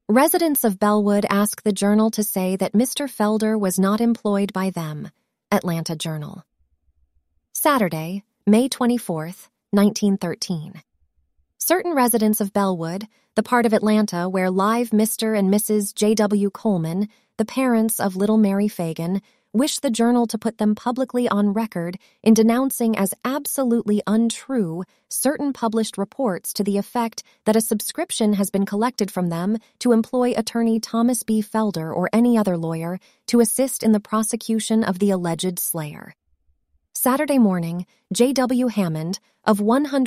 Residents of Bellwood ask the Journal to say that Mr. Felder was not employed by them. Atlanta Journal. Saturday, May 24, 1913. Certain residents of Bellwood, the part of Atlanta where live Mr. and Mrs. J.W. Coleman, the parents of little Mary Fagan, wish the Journal to put them publicly on record in denouncing as absolutely untrue certain published reports to the effect that a subscription has been collected from them to employ attorney Thomas B. Felder or any other lawyer to assist in the prosecution of the alleged slayer. Saturday morning, J.W. Hammond of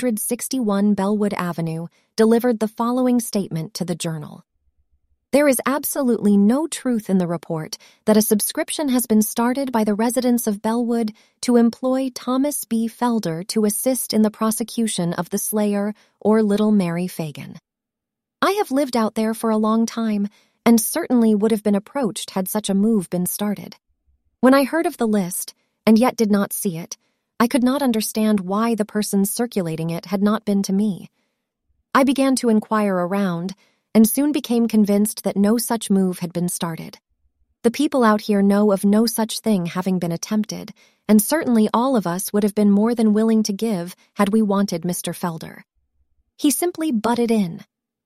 161 Bellwood Avenue delivered the following statement to the Journal. There is absolutely no truth in the report that a subscription has been started by the residents of Bellwood to employ Thomas B. Felder to assist in the prosecution of the slayer or little Mary Fagan. I have lived out there for a long time and certainly would have been approached had such a move been started. When I heard of the list, and yet did not see it, I could not understand why the persons circulating it had not been to me. I began to inquire around, and soon became convinced that no such move had been started. The people out here know of no such thing having been attempted, and certainly all of us would have been more than willing to give had we wanted Mr. Felder. He simply butted in.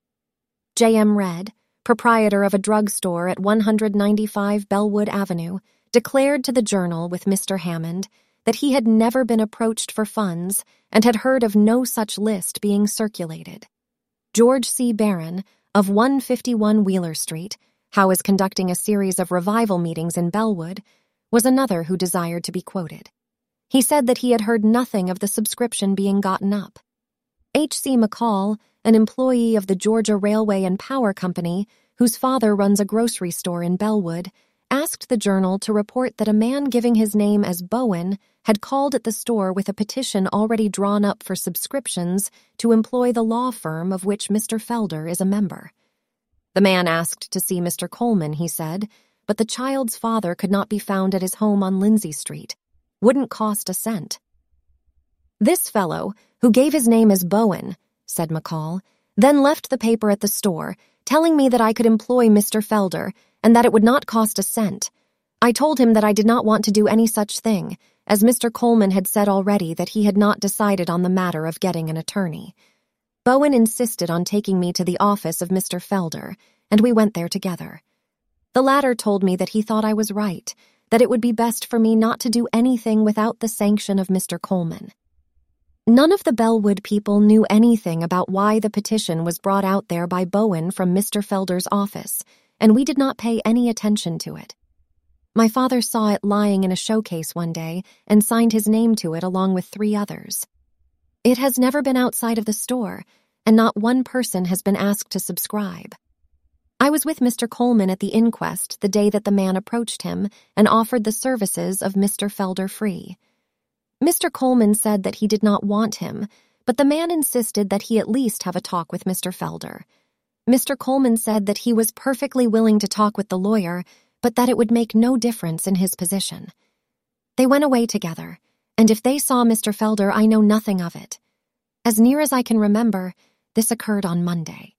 J.M. Red, proprietor of a drugstore at 195 Bellwood Avenue, declared to the Journal with Mr. Hammond that he had never been approached for funds and had heard of no such list being circulated. George C. Barron, of 151 Wheeler Street, how is conducting a series of revival meetings in Bellwood, was another who desired to be quoted. He said that he had heard nothing of the subscription being gotten up. H.C. McCall, an employee of the Georgia Railway and Power Company, whose father runs a grocery store in Bellwood, asked the Journal to report that a man giving his name as Bowen had called at the store with a petition already drawn up for subscriptions to employ the law firm of which Mr. Felder is a member. The man asked to see Mr. Coleman, he said, but the child's father could not be found at his home on Lindsay Street. Wouldn't cost a cent. This fellow, who gave his name as Bowen, said McCall, then left the paper at the store, telling me that I could employ Mr. Felder and that it would not cost a cent. I told him that I did not want to do any such thing, as Mr. Coleman had said already that he had not decided on the matter of getting an attorney. Bowen insisted on taking me to the office of Mr. Felder, and we went there together. The latter told me that he thought I was right, that it would be best for me not to do anything without the sanction of Mr. Coleman. None of the Bellwood people knew anything about why the petition was brought out there by Bowen from Mr. Felder's office, and we did not pay any attention to it. My father saw it lying in a showcase one day and signed his name to it along with 3 others. It has never been outside of the store, and not one person has been asked to subscribe. I was with Mr. Coleman at the inquest the day that the man approached him and offered the services of Mr. Felder free. Mr. Coleman said that he did not want him, but the man insisted that he at least have a talk with Mr. Felder. Mr. Coleman said that he was perfectly willing to talk with the lawyer, but that it would make no difference in his position. They went away together, and if they saw Mr. Felder, I know nothing of it. As near as I can remember, this occurred on Monday.